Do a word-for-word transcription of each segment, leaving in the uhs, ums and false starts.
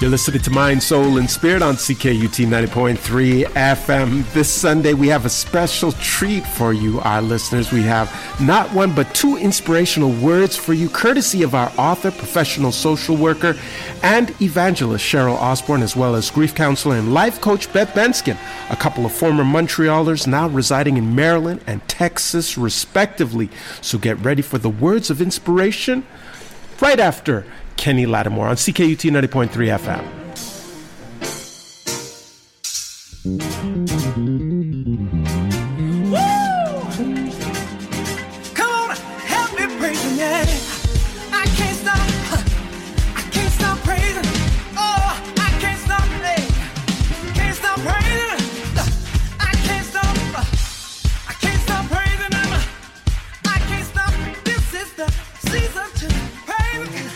You're listening to Mind, Soul, and Spirit on C K U T ninety point three F M. This Sunday, we have a special treat for you, our listeners. We have not one, but two inspirational words for you, courtesy of our author, professional social worker, and evangelist Cheryl Osborne, as well as grief counselor and life coach Beth Benskin, a couple of former Montrealers now residing in Maryland and Texas, respectively. So get ready for the words of inspiration right after Kenny Lattimore on C K U T ninety point three F M. Woo! Come on, help me praise yeah. I can't stop, I can't stop praising. Oh, I can't stop, hey. Can't stop praising. I can't stop, I can't stop praising him. I can't stop. This is the season to praise him.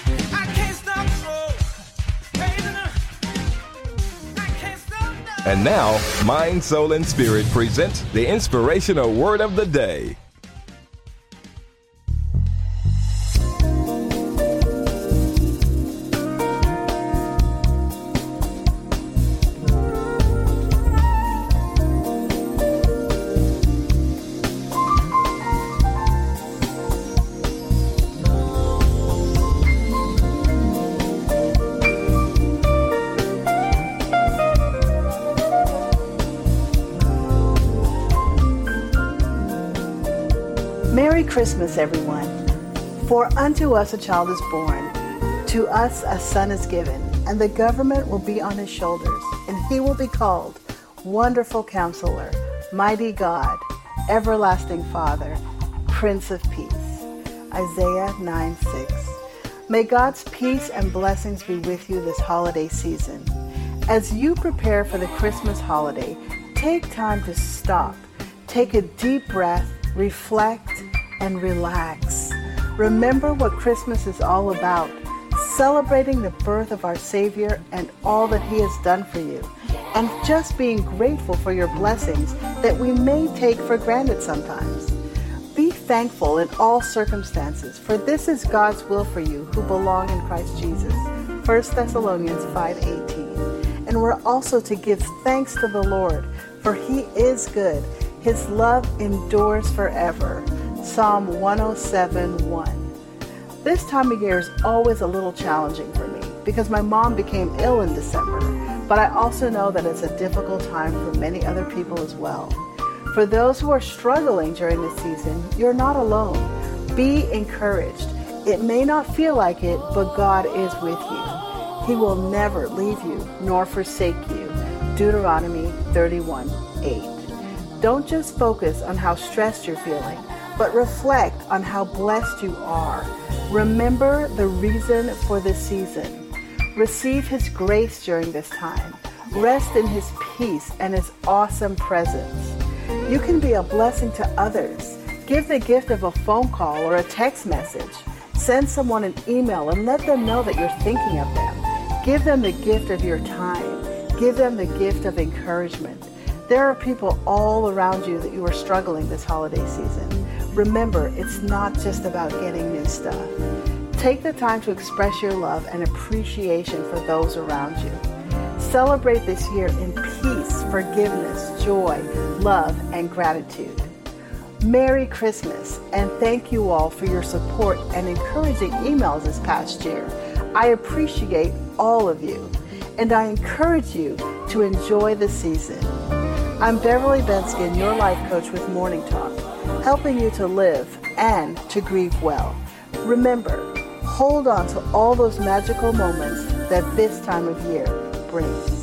And now, Mind, Soul, and Spirit presents the inspirational word of the day. Merry Christmas, everyone. For unto us a child is born, to us a son is given, and the government will be on his shoulders, and he will be called Wonderful Counselor, Mighty God, Everlasting Father, Prince of Peace. Isaiah nine six. May God's peace and blessings be with you this holiday season. As you prepare for the Christmas holiday, take time to stop, take a deep breath, reflect, and relax. Remember what Christmas is all about, celebrating the birth of our Savior and all that He has done for you, and just being grateful for your blessings that we may take for granted sometimes. Be thankful in all circumstances, for this is God's will for you who belong in Christ Jesus. First Thessalonians five eighteen. And we're also to give thanks to the Lord, for He is good. His love endures forever. Psalm one oh seven one. This time of year is always a little challenging for me because my mom became ill in December, but I also know that it's a difficult time for many other people as well. For those who are struggling during this season, you're not alone. Be encouraged. It may not feel like it, but God is with you. He will never leave you nor forsake you. Deuteronomy thirty-one eight. Don't just focus on how stressed you're feeling, but reflect on how blessed you are. Remember the reason for this season. Receive His grace during this time. Rest in His peace and His awesome presence. You can be a blessing to others. Give the gift of a phone call or a text message. Send someone an email and let them know that you're thinking of them. Give them the gift of your time. Give them the gift of encouragement. There are people all around you that you are struggling this holiday season. Remember, it's not just about getting new stuff. Take the time to express your love and appreciation for those around you. Celebrate this year in peace, forgiveness, joy, love, and gratitude. Merry Christmas, and thank you all for your support and encouraging emails this past year. I appreciate all of you, and I encourage you to enjoy the season. I'm Beverly Benskin, your life coach with Morning Talk, helping you to live and to grieve well. Remember, hold on to all those magical moments that this time of year brings.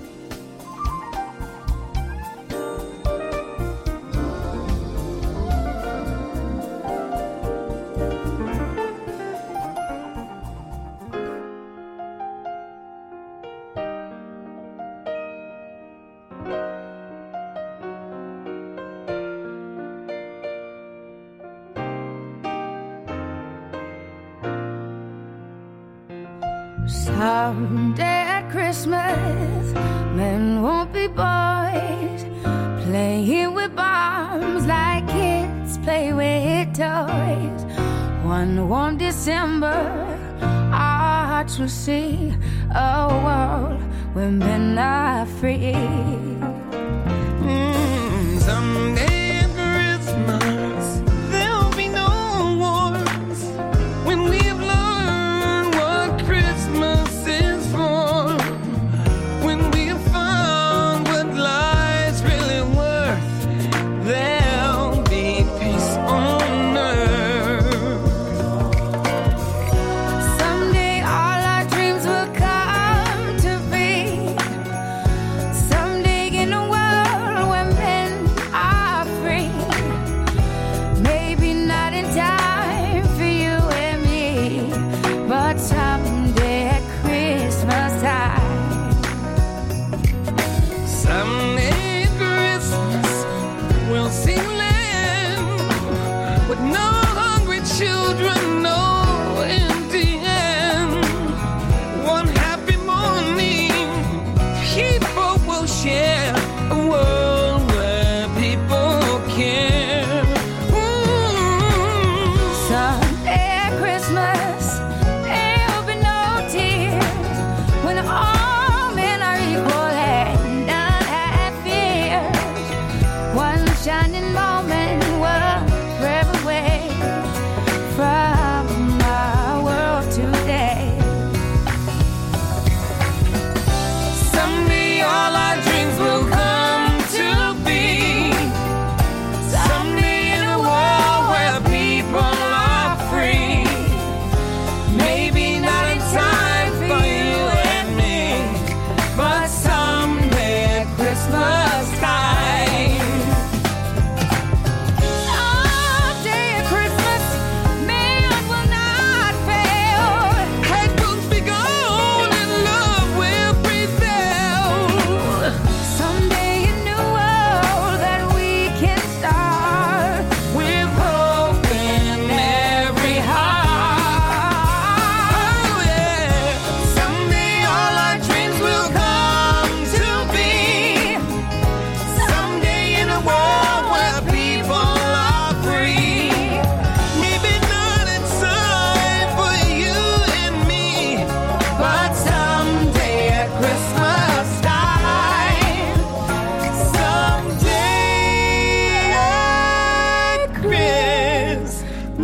Someday at Christmas, men won't be boys, playing with bombs like kids play with toys. One warm December, our hearts will see a world where men are free. Mm, someday at Christmas, there'll be no wars when we've learned what Christmas is for. When we've found what life's really worth, there'll be peace on earth. Someday all our dreams will come to be. Someday in a world where men are free. Maybe not in time for you and me, but someday at Christmas time. Someday at Christmas, we'll see land with no hungry children, no empty hand. One happy morning, people will share a world where people care. Ooh. Someday at Christmas, there'll be no tears when all men are equal and none have fears. One shining moment will forever wait from our world today. Someday all our dreams will come to be. Someday in a world where people are free. Maybe not in time for you and me, but someday at Christmas time. Someday at Christmas, man will not fail. Hate will be gone and love will prevail. Someday a new world that we can start. With hope in every heart. Oh yeah. Someday all our dreams will come to be. Someday in a world where people are free. Maybe not in time for you and me, but someday at Christmas time. Someday at Christmas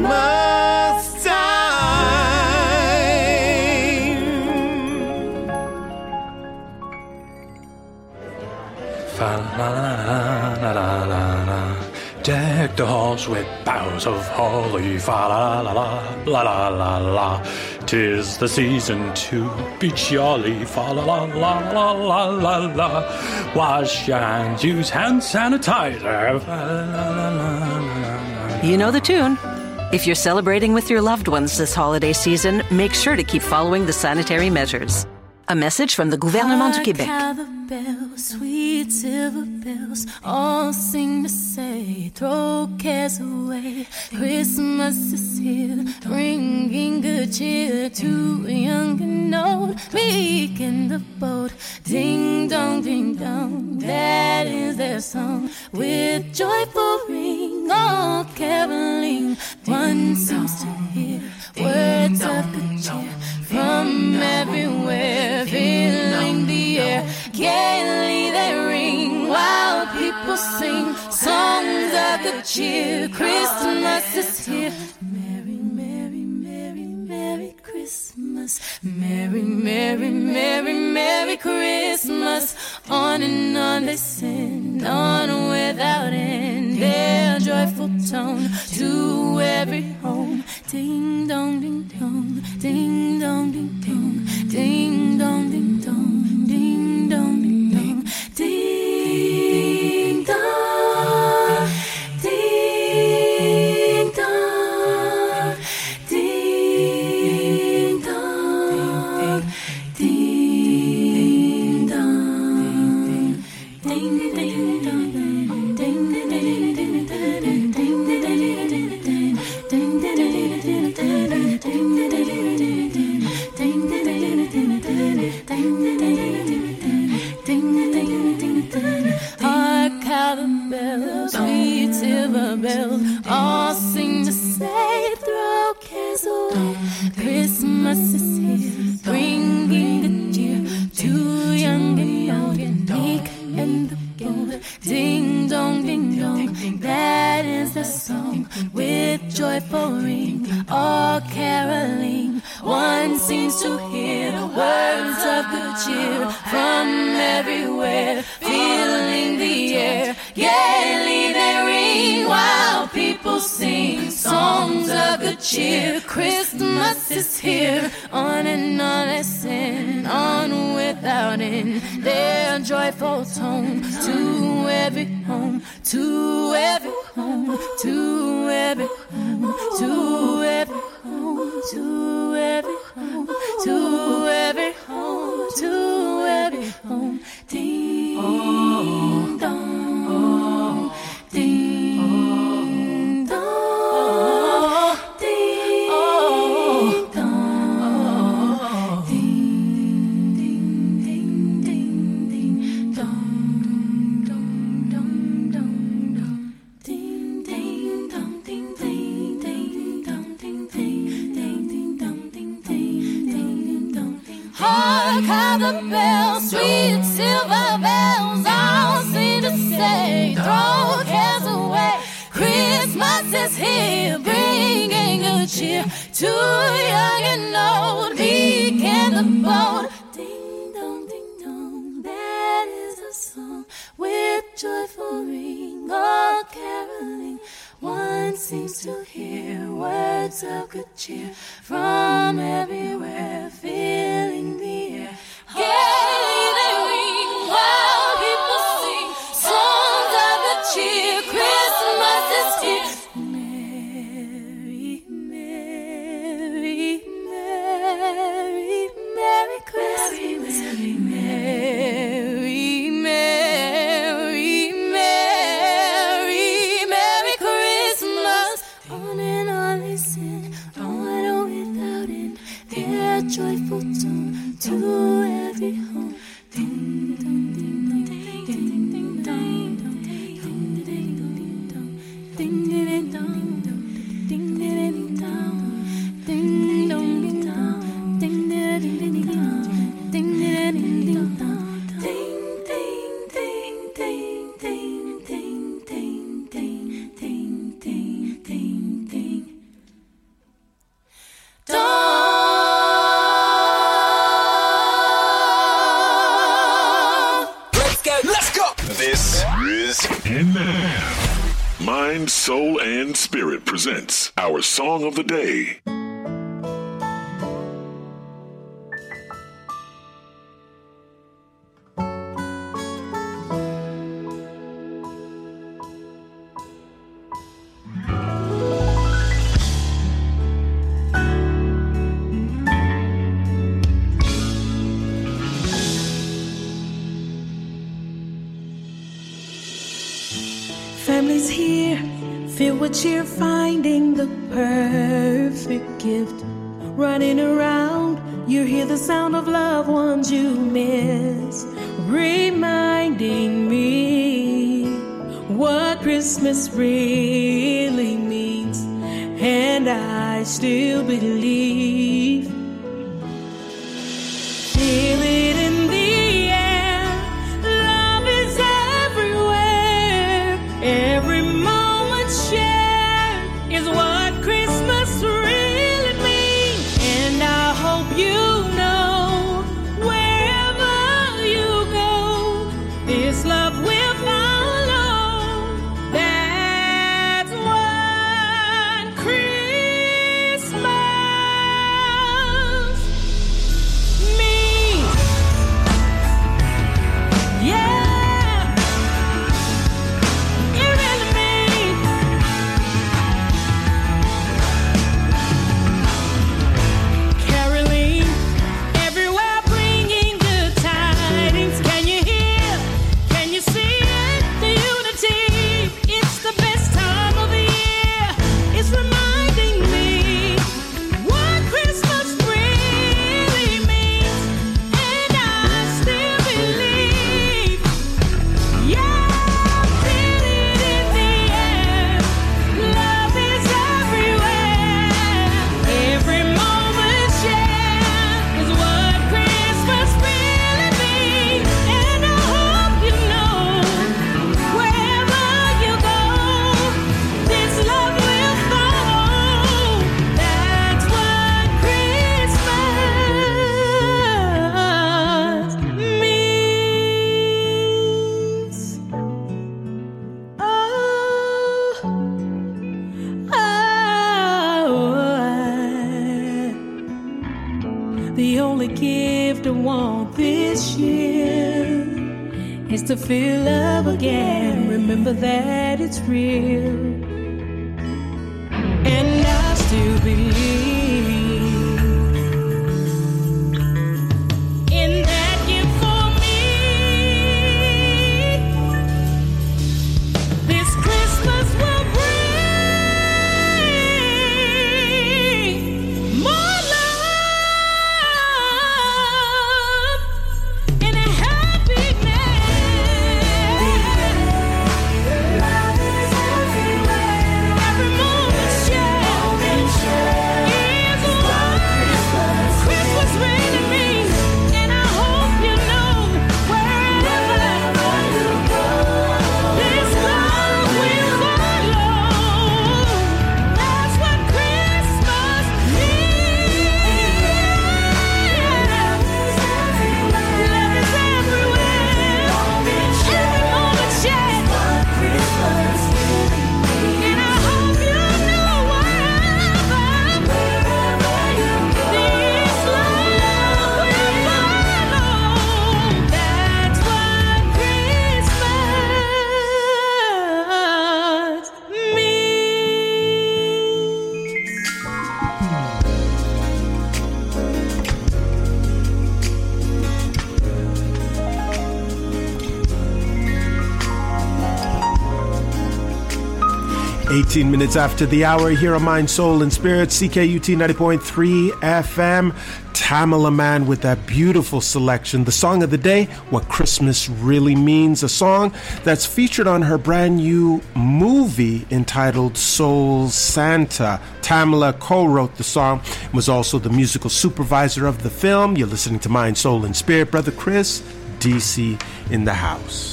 time. Fa la la la la la la. Deck the halls with boughs of holly. Fa la la la la la la la. 'Tis the season to be jolly. Fa la la la la la la la. Wash your hands, use hand sanitizer. Fa la la la la la. You know the tune. If you're celebrating with your loved ones this holiday season, make sure to keep following the sanitary measures. A message from the Gouvernement du Québec. Hark how the bells, sweet silver bells, all sing to say, throw cares away. Christmas is here, bringing good cheer to young and old, meek in the boat. Ding dong, ding dong, that is their song. With joyful ring, all caroling, one seems to hear words of good cheer from everywhere, filling the air. Gaily they ring while people sing songs of good cheer. Christmas is here. Merry, merry, merry, merry Christmas. Merry, merry, merry, merry Christmas. On and on they sing, on without end, their joyful tone to every home. Ding dong, ding dong, ding dong, ding dong, ding dong, ding dong, ding dong, ding dong, ding dong, ding dong, ding dong, ding dong, ding ding ding dong, ding ding ding ding ding ding ding Hark how the bells, sweet silver bells, all sing to say, throw cares away. Christmas is here. is the song with joyful ring, all caroling. One seems to hear words of good cheer from everywhere, filling the air. Gaily they ring while people sing songs of good cheer. Christmas is here, on and on they sing, on without end. Their joyful tone to every home, to every home, to every home, to every home, to every home, to every home, to every home. Ding dong, ding dong, ding dong, ding ding ding ding ding dong dong dong dong dong, ding ding dong ding ding ding dong ding ding ding ding dong ding ding ding dong ding. Hark how the bells, sweet silver bells, all seem to say, throw cares away. Christmas is here, bringing good cheer to young and old, meek and the bold. Ding dong, ding dong, that is a song with joyful ring, all caroling. One seems to hear words of good cheer from everywhere, filling the air. Gaily they ring while people sing songs of good cheer. Christmas is here. Merry, merry, merry, merry Christmas. Merry, merry, merry, merry, merry Christmas. On and on they sing, on without end. Their joyful tone to every home. Ding dong, ding dong, ding ding dong, ding ding dong, ding ding dong, ding ding dong, ding dong, ding dong, ding ding ding dong, ding ding ding dong, ding ding ding ding ding ding ding ding ding ding ding ding. This is And now, Mind, Soul, and Spirit presents our Song of the Day. Families here, filled with cheer, finding the perfect gift. Running around, you hear the sound of loved ones you miss, reminding me what Christmas really means. And I still believe, feel it in the air, love is everywhere. Every moment shared is what Christmas really means. And I hope you know, wherever you go, this love will follow. That's what Christmas gift I want this year is to feel love again. Remember that it's real. And I still believe in that gift for me. This Christmas will bring more love and a happiness. Love is everywhere. Every moment shared is what Christmas means to me. And I hope you know wherever you go, this love will follow. That's what Christmas means. Love is everywhere. Love is everywhere. Every moment shared. Christmas and I hope you know wherever, wherever you go, this love will follow. That's what Christmas eighteen minutes after the hour, here on Mind, Soul, and Spirit, C K U T ninety point three F M. Tamala Mann with that beautiful selection. The song of the day, What Christmas Really Means, a song that's featured on her brand new movie entitled Soul Santa. Tamala co-wrote the song, was also the musical supervisor of the film. You're listening to Mind, Soul, and Spirit. Brother Chris, D C in the house.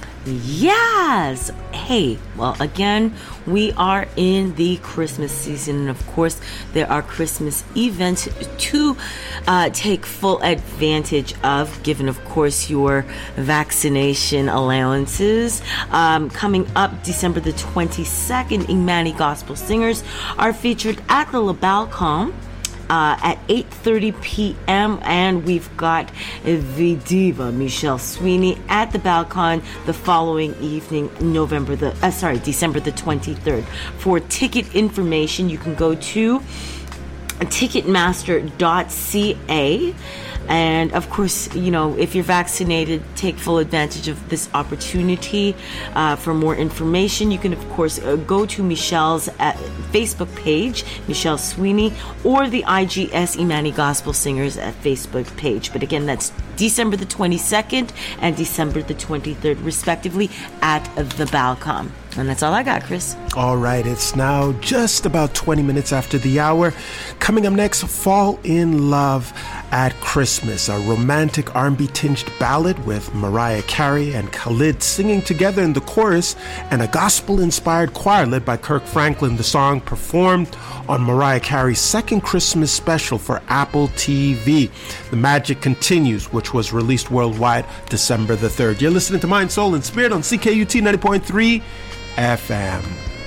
Yes. Hey, well, again, we are in the Christmas season. And of course, there are Christmas events to uh, take full advantage of, given, of course, your vaccination allowances. Um, coming up December the twenty-second, Imani Gospel Singers are featured at the La Balcom. Uh, at eight thirty p.m. and we've got the diva Michelle Sweeney at the Balcon the following evening, November the uh, sorry December the twenty-third. For ticket information, you can go to ticketmaster dot c a. And of course, you know, if you're vaccinated, take full advantage of this opportunity. Uh, for more information, you can, of course, uh, go to Michelle's uh, Facebook page, Michelle Sweeney, or the I G S Imani Gospel Singers at Facebook page. But again, that's December the twenty-second and December the twenty-third, respectively, at the Balcom. And that's all I got, Chris. All right, it's now just about twenty minutes after the hour. Coming up next, Fall in Love at Christmas, a romantic R and B tinged ballad with Mariah Carey and Khalid singing together in the chorus, and a gospel-inspired choir led by Kirk Franklin. The song performed on Mariah Carey's second Christmas special for Apple T V. The Magic Continues, which was released worldwide December the third. You're listening to Mind, Soul, and Spirit on C K U T ninety point three F M.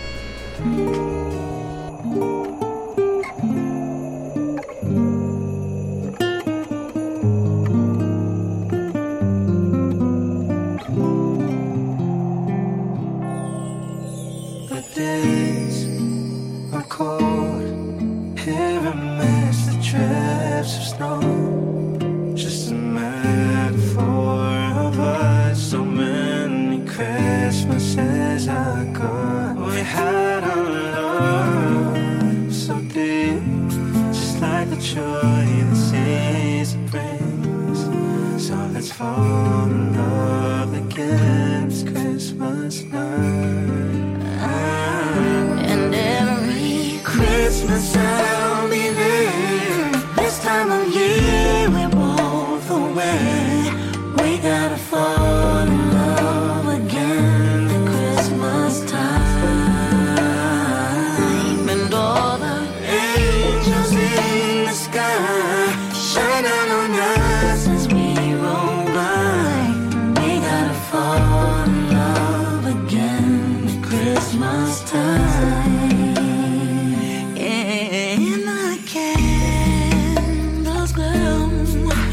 The days are cold, here amidst the drifts of snow. Just a metaphor of us, so many Christmases ago. We had our love so deep, just like the joy the season brings. So let's fall in love again this Christmas night. And every Christmas I'll be there. This time of year we're both away. We gotta fall in love again at Christmas time. And all the angels in the sky shine out on us as we roll by. We gotta fall in love again at Christmas time. And the candles glow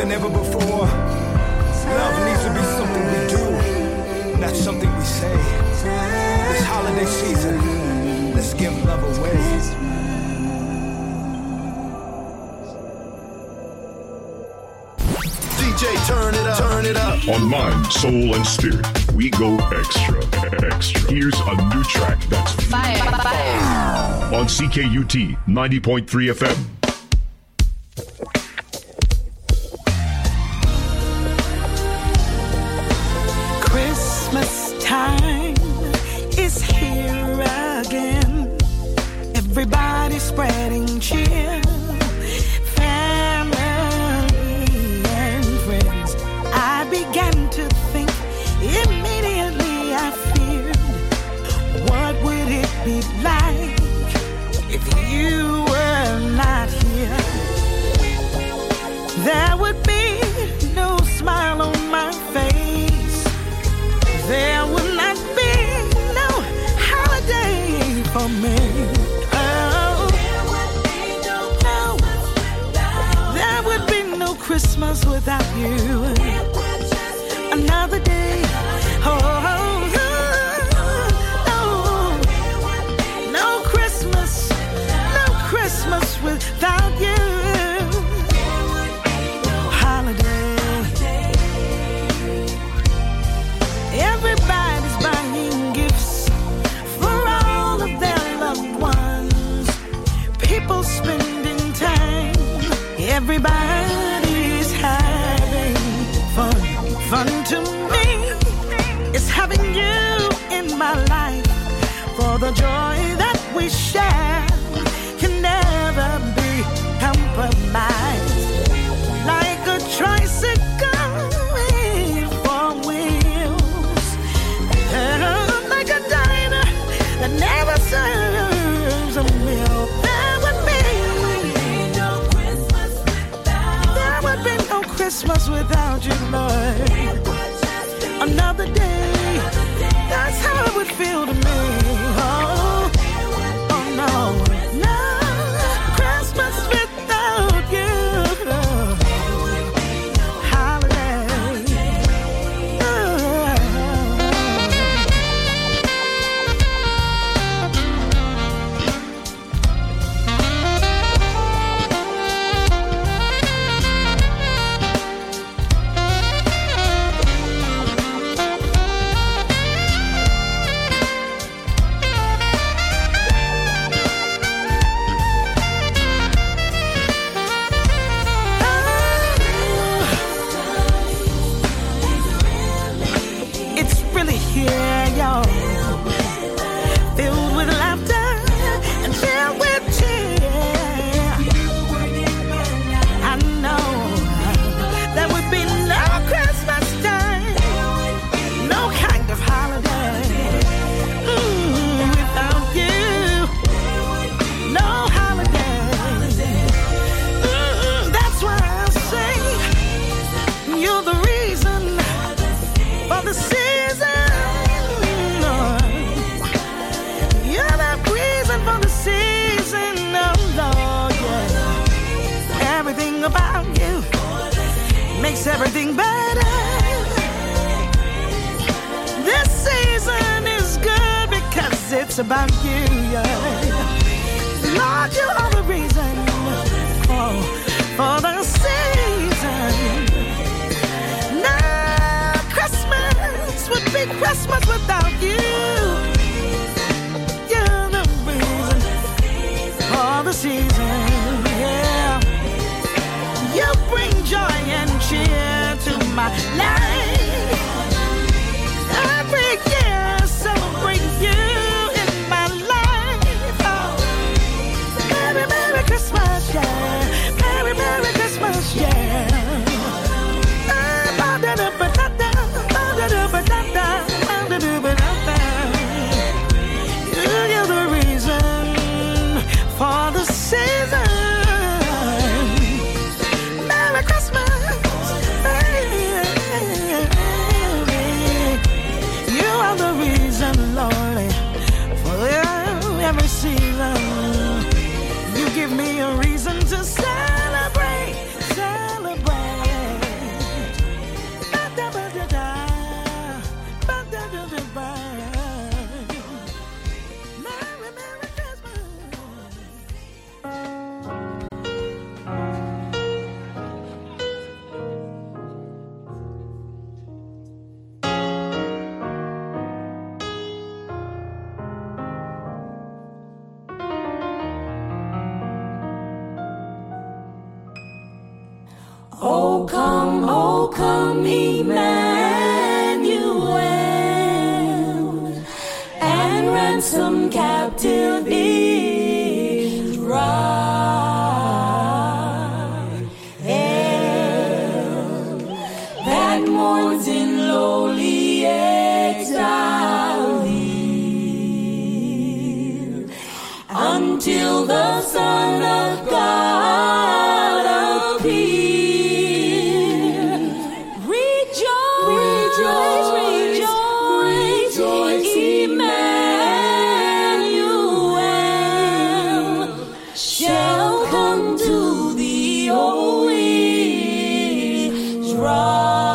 than ever before. Love needs to be something we do, not something we say. This holiday season, let's give love away. D J, turn it up, turn it up. On Mind, Soul, and Spirit, we go extra, extra. Here's a new track that's fire, fire. On C K U T ninety point three F M. Christmas time is here again. Everybody spreading cheer. Began to think, immediately I feared, what would it be like if you were not here? There would be no smile on my face. There would not be no holiday for me. Oh, no, there would be no Christmas without you. Another day, oh, oh, oh, no, no Christmas, no Christmas without you. Holiday, everybody's buying gifts for all of their loved ones. People spending time, everybody's having fun. Fun to me is having you in my life, for the joy that we share can never be compromised. Like a tricycle with four wheels, like a diner that never serves a meal. There would be no Christmas without. There would be no Christmas without you, Lord. Another day, that's how it would feel to me. Oh, oh no, no Christmas without you. Holiday. About you makes everything better. This season is good because it's about you, yeah. Lord, you are the reason for, for the season. No Christmas would be Christmas without you. You're the reason for the season, yeah. You bring joy and cheer to my life. Every year I celebrate you in my life. Oh, Merry, Merry Christmas, yeah. Merry, Merry Christmas, yeah. You're the reason for the season. Merry Christmas, Merry Oh come, oh come, Emmanuel, and ransom captive Israel, that mourns in lowly exile here, until the Son of God appear. Rejoice, rejoice, rejoice, Emmanuel shall come to thee, O Israel.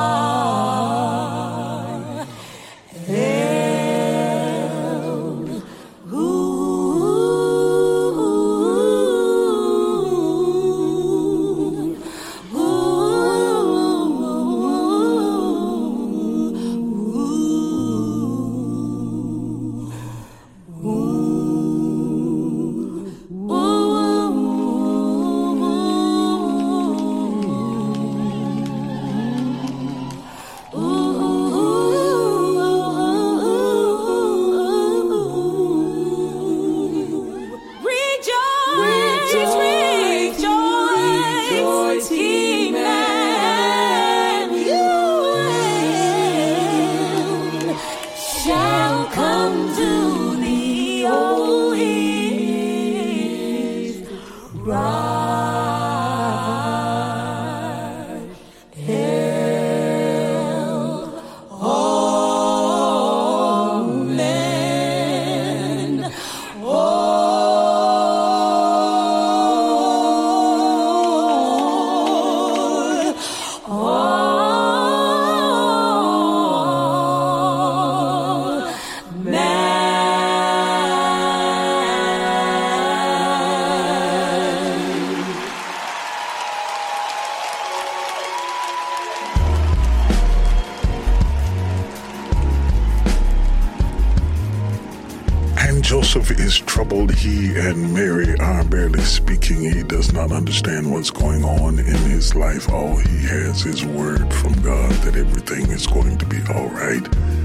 Joseph is troubled. He and Mary are barely speaking. He does not understand what's going on in his life. All he has is word from God that everything is going to be all right.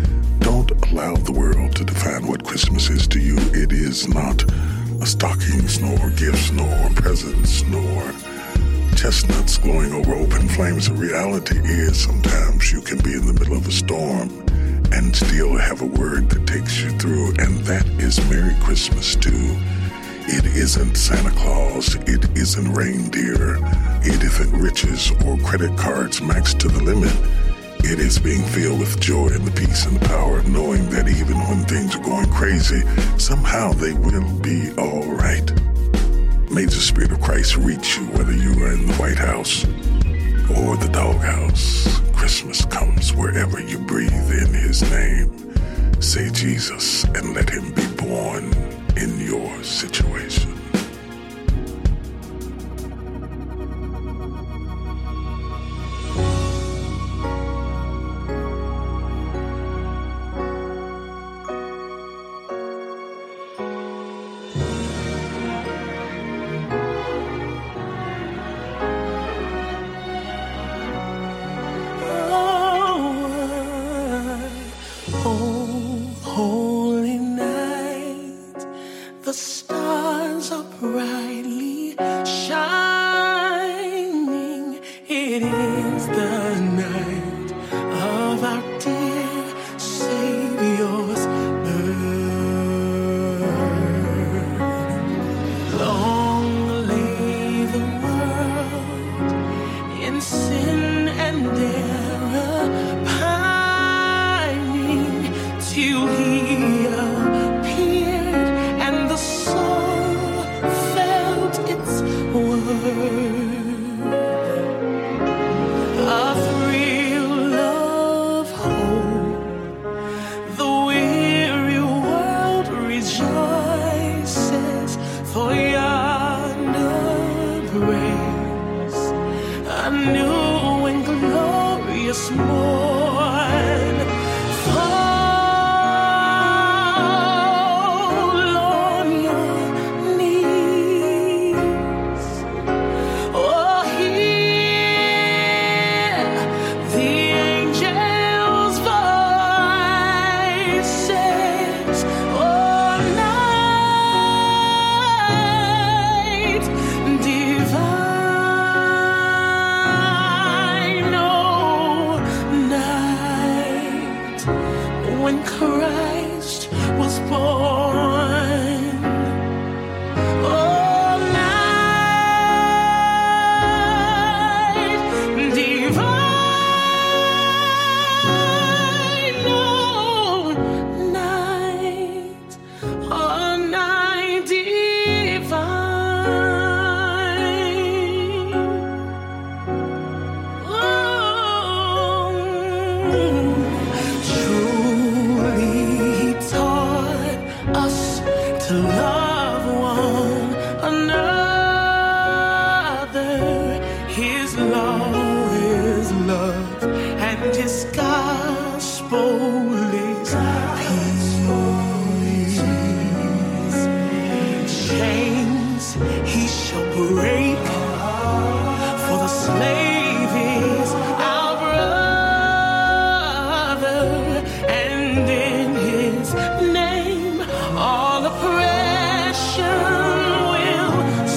Don't allow the world to define what Christmas is to you. It is not a stockings, nor gifts, nor presents, nor chestnuts glowing over open flames. The reality is sometimes you can be in the middle of a storm and still have a word that takes you through, and that is Merry Christmas too. It isn't Santa Claus, it isn't reindeer, it isn't riches or credit cards maxed to the limit. It is being filled with joy and the peace and the power of knowing that even when things are going crazy, somehow they will be all right. May the Spirit of Christ reach you, whether you are in the White House or the doghouse. Christmas comes wherever you breathe in his name. Say Jesus and let him be born in your situation. slave is our brother, and in his name all oppression will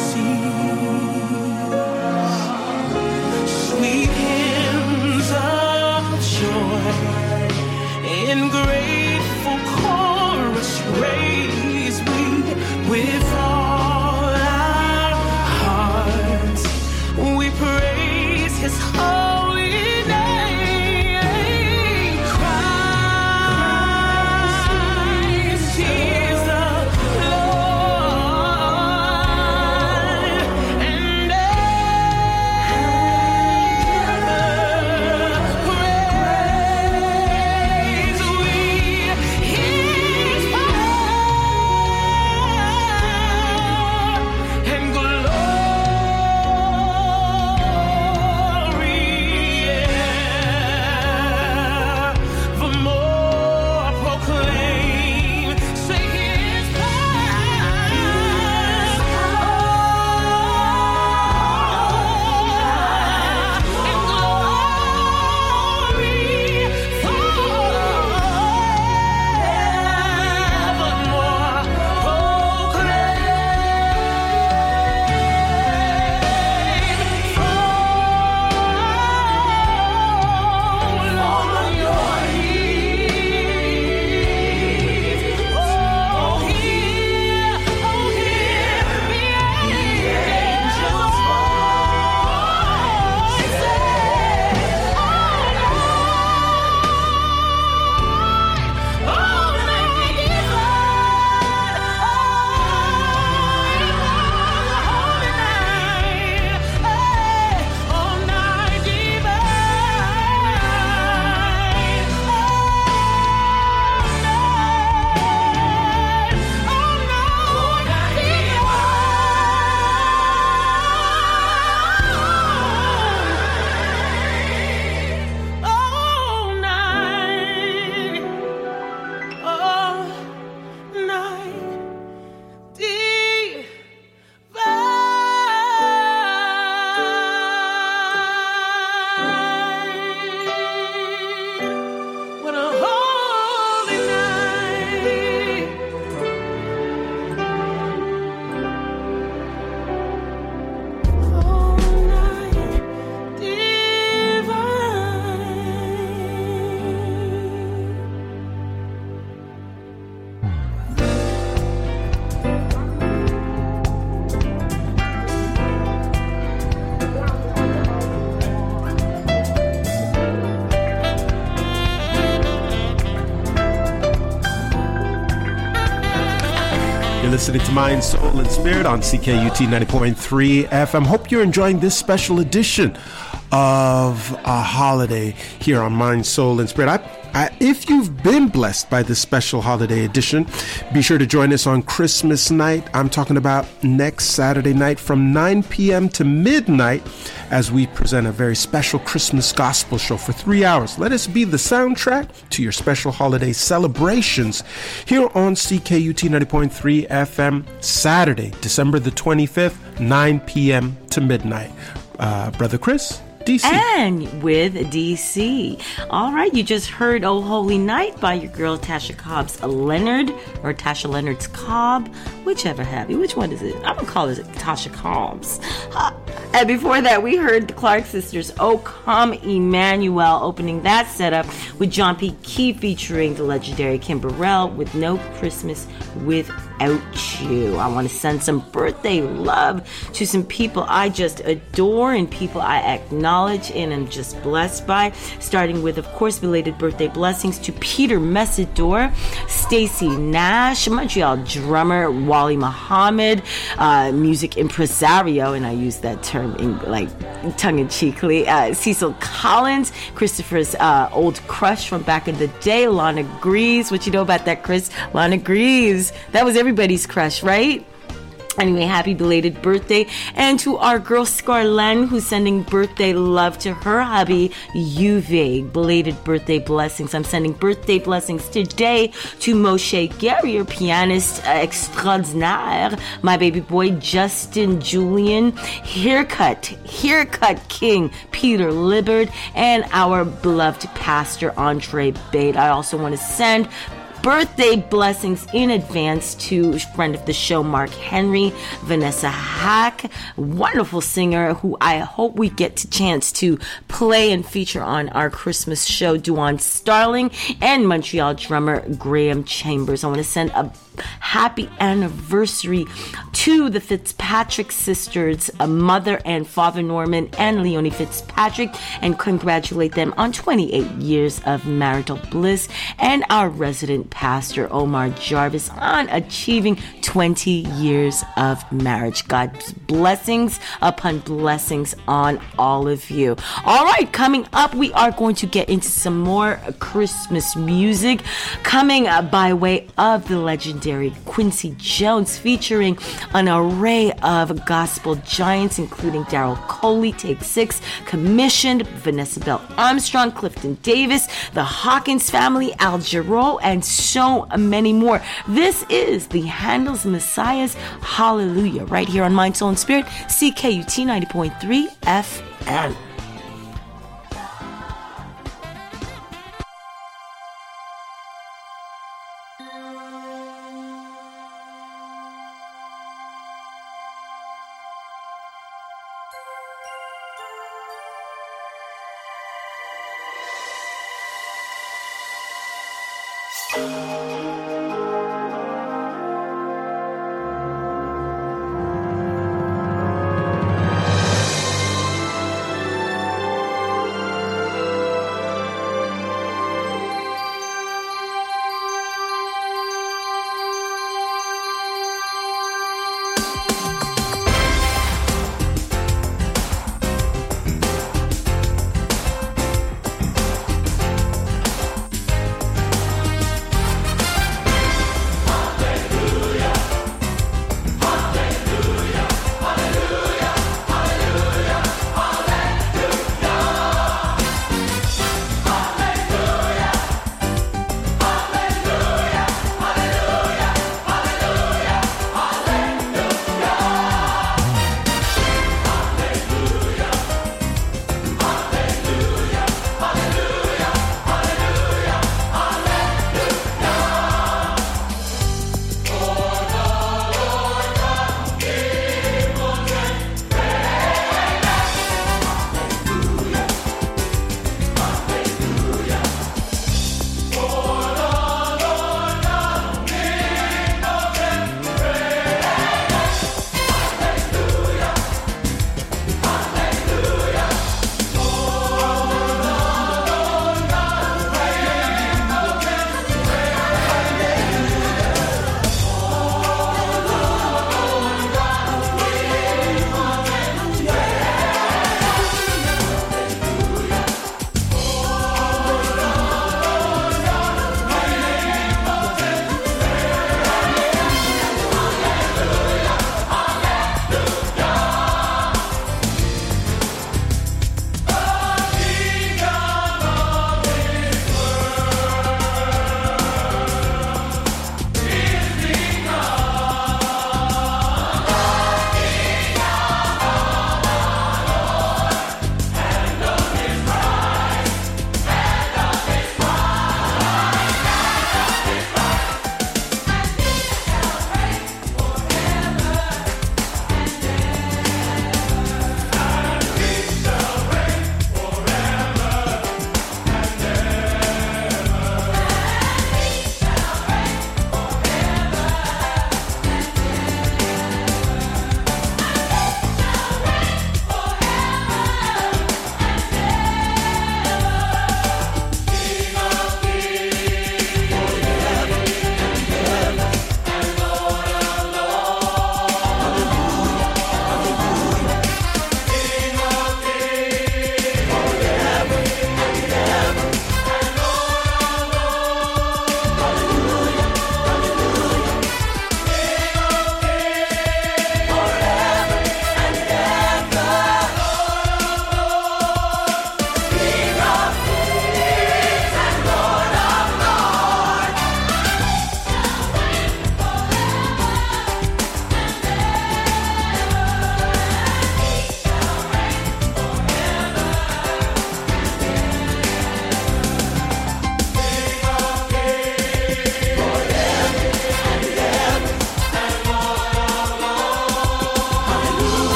cease. Sweet hymns of joy in grateful chorus raise we with all our hearts. We praise his holy name. Christ is the Lord, and ever praise we his power and glory evermore proclaim. Say his power and glory forevermore You're listening to Mind, Soul, and Spirit on C K U T ninety point three F M. Hope you're enjoying this special edition of a holiday here on Mind, Soul, and Spirit. I, I, if you've been blessed by this special holiday edition, be sure to join us on Christmas night. I'm talking about next Saturday night from nine p.m. to midnight as we present a very special Christmas gospel show for three hours. Let us be the soundtrack to your special holiday celebrations here on C K U T ninety point three F M, Saturday, December the twenty-fifth, nine p.m. to midnight. Uh, Brother Chris? D C. And with D C. All right, you just heard Oh Holy Night by your girl Tasha Cobbs Leonard, or Tasha Leonard's Cobb, whichever have you. Which one is it? I'm going to call it Tasha Cobbs. Uh, and before that, we heard the Clark Sisters, Oh Come Emmanuel, opening that setup with John P. Key featuring the legendary Kim Burrell with No Christmas Without You. I want to send some birthday love to some people I just adore and people I acknowledge and I'm just blessed by, starting with, of course, belated birthday blessings to Peter Messidor, Stacy Nash, Montreal drummer Wally Muhammad, uh, music impresario, and I use that term in like tongue-in-cheekly, uh, Cecil Collins, Christopher's uh, old crush from back in the day, Lana Greaves. What you know about that, Chris? Lana Greaves. That was everybody's crush, right? Anyway, happy belated birthday. And to our girl Scarlene, who's sending birthday love to her hubby, Uwe. Belated birthday blessings. I'm sending birthday blessings today to Moshe Guerrier, pianist extraordinaire. My baby boy, Justin Julian. Haircut, haircut king, Peter Libbard. And our beloved pastor, Andre Bate. I also want to send birthday blessings in advance to friend of the show, Mark Henry, Vanessa Hack, wonderful singer who I hope we get a chance to play and feature on our Christmas show, Duane Starling, and Montreal drummer Graham Chambers. I want to send a happy anniversary to the Fitzpatrick sisters, uh, mother and father Norman and Leonie Fitzpatrick, and congratulate them on twenty-eight years of marital bliss, and our resident pastor Omar Jarvis on achieving twenty years of marriage. God's blessings upon blessings on all of you. All right, coming up, we are going to get into some more Christmas music, coming uh, by way of the legendary Quincy Jones, featuring an array of gospel giants, including Daryl Coley, Take Six, Commissioned, Vanessa Bell Armstrong, Clifton Davis, the Hawkins family, Al Jarreau, and so many more. This is the Handel's Messiah's Hallelujah, right here on Mind, Soul, and Spirit, C K U T ninety point three F M.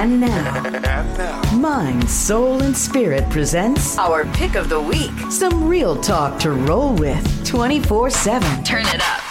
And now, And now, Mind, Soul, and Spirit presents our pick of the week. Some real talk to roll with twenty-four seven. Turn it up.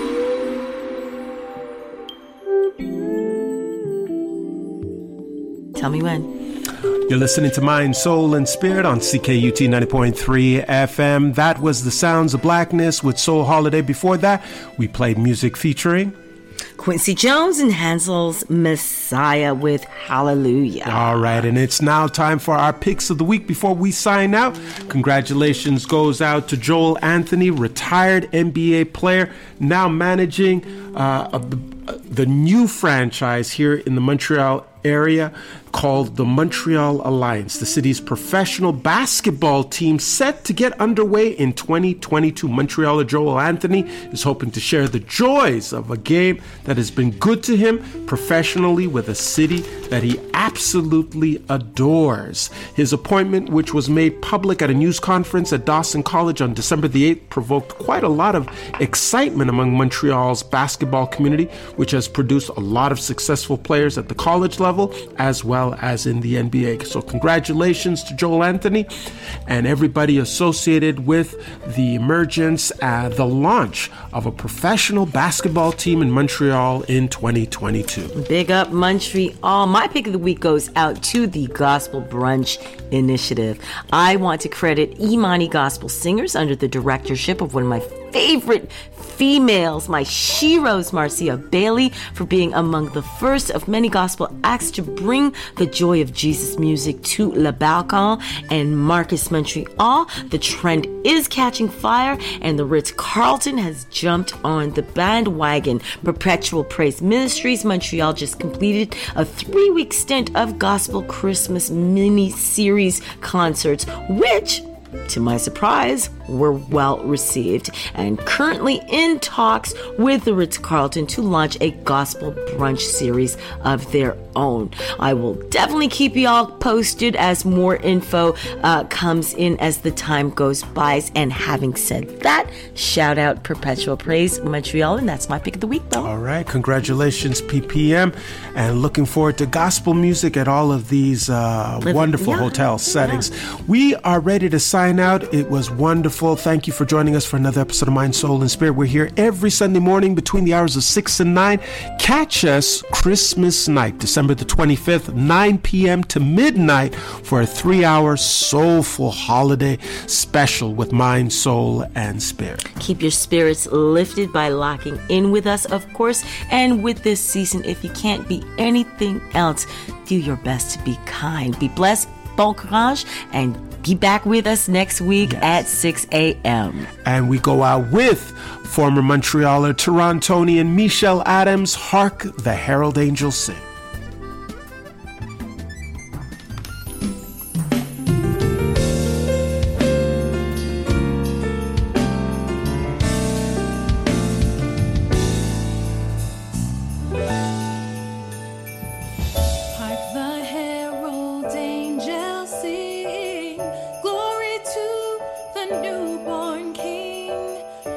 Tell me when. You're listening to Mind, Soul, and Spirit on C K U T ninety point three F M. That was The Sounds of Blackness with Soul Holiday. Before that, we played music featuring Quincy Jones and Hansel's Messiah with Hallelujah. All right, and it's now time for our picks of the week. Before we sign out, congratulations goes out to Joel Anthony, retired N B A player, now managing uh, a, a, the new franchise here in the Montreal area called the Montreal Alliance, the city's professional basketball team set to get underway in twenty twenty-two. Montrealer Joel Anthony is hoping to share the joys of a game that has been good to him professionally with a city that he absolutely adores. His appointment, which was made public at a news conference at Dawson College on December the eighth, provoked quite a lot of excitement among Montreal's basketball community, which has produced a lot of successful players at the college level as well as in the N B A. So congratulations to Joel Anthony and everybody associated with the emergence and the launch of a professional basketball team in Montreal in twenty twenty-two. Big up Montreal. My pick of the week goes out to the Gospel Brunch Initiative. I want to credit Imani Gospel Singers under the directorship of one of my favorite females, my sheroes, Marcia Bailey, for being among the first of many gospel acts to bring the joy of Jesus music to Le Balcon and Marcus Montreal. The trend is catching fire, and the Ritz-Carlton has jumped on the bandwagon. Perpetual Praise Ministries Montreal just completed a three-week stint of Gospel Christmas mini-series concerts, which, to my surprise, were well received, and currently in talks with the Ritz-Carlton to launch a gospel brunch series of their own. I will definitely keep you all posted as more info uh, comes in as the time goes by. And having said that, shout out Perpetual Praise Montreal, and that's my pick of the week, though. All right, congratulations, P P M, and looking forward to gospel music at all of these uh, wonderful yeah, hotel settings. Yeah. We are ready to sign out. It was wonderful. Thank you for joining us for another episode of Mind, Soul, and Spirit. We're here every Sunday morning between the hours of six and nine. Catch us Christmas night, December the twenty-fifth, nine p.m. to midnight for a three-hour soulful holiday special with Mind, Soul, and Spirit. Keep your spirits lifted by locking in with us, of course. And with this season, if you can't be anything else, do your best to be kind. Be blessed, bon courage, and be back with us next week yes. at six a.m. And we go out with former Montrealer Torontonian Michelle Adams, Hark the Herald Angels Sing.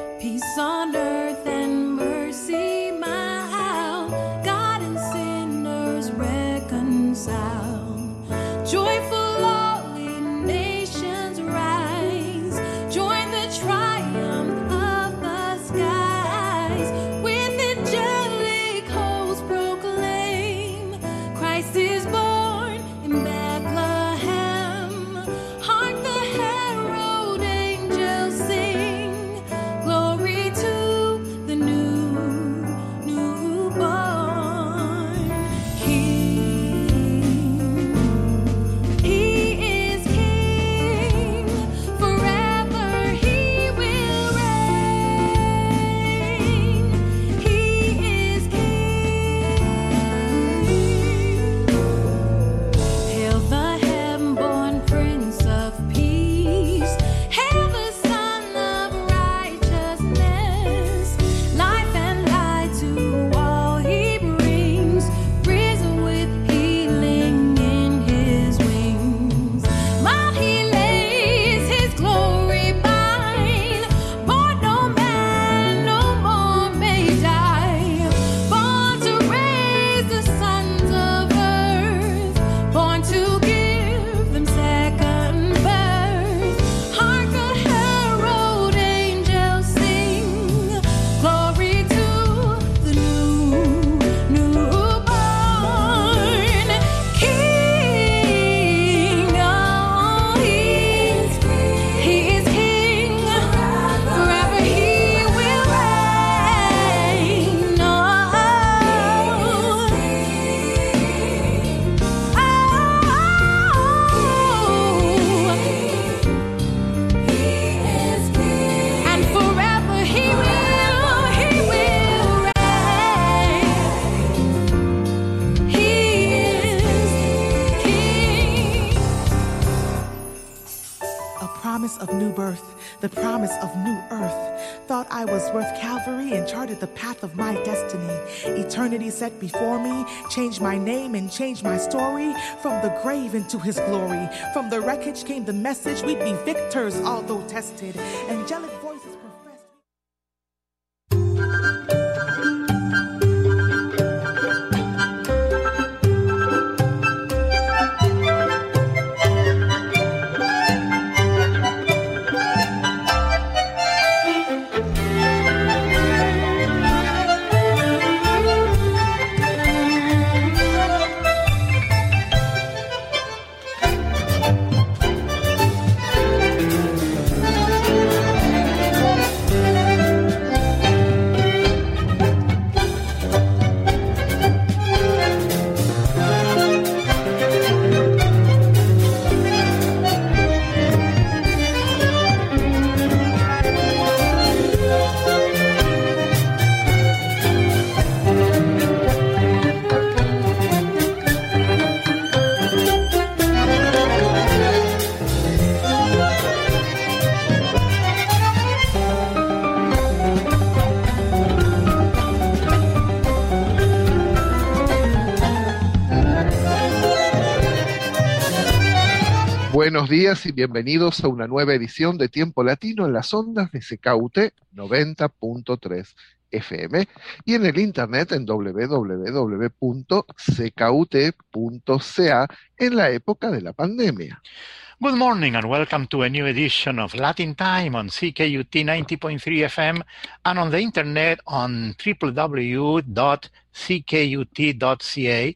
On earth and mercy mild, God and sinner promise of new birth, the promise of new earth. Thought I was worth Calvary and charted the path of my destiny. Eternity set before me, changed my name and changed my story. From the grave into his glory. From the wreckage came the message, we'd be victors although tested. Angelic voices professed. Buenos días y bienvenidos a una nueva edición de Tiempo Latino en las ondas de C K U T noventa punto tres F M y en el internet en doble u doble u doble u punto c k u t punto c a en la época de la pandemia. Good morning and welcome to a new edition of Latin Time on C K U T ninety point three F M and on the internet on w w w dot c k u t dot c a